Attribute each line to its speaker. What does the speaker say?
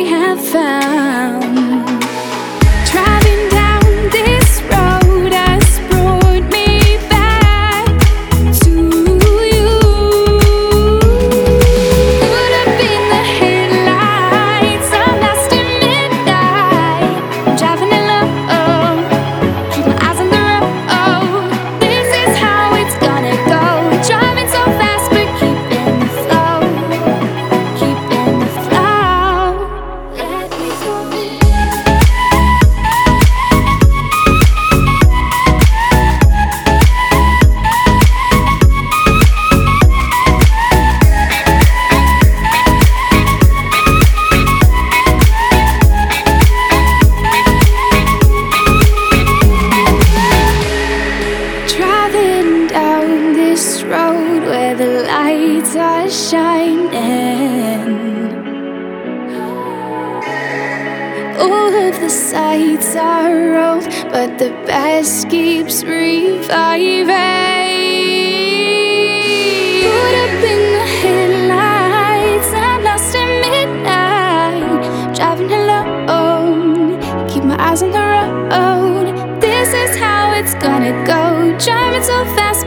Speaker 1: we have found. Driving down this road has brought me back to you. Put up in the headlights, I'm lost in midnight. I'm driving alone, keep my eyes on the road. This is how it's gonna go. Driving so fast but keeping the flow, keeping the flow. Let me go. Driving down this road where the lights are shining. All of the sights are old, but the best keeps reviving. Put up in the headlights, I'm lost in midnight. Driving alone, keep my eyes on the road. This is how it's gonna go. Driving so fast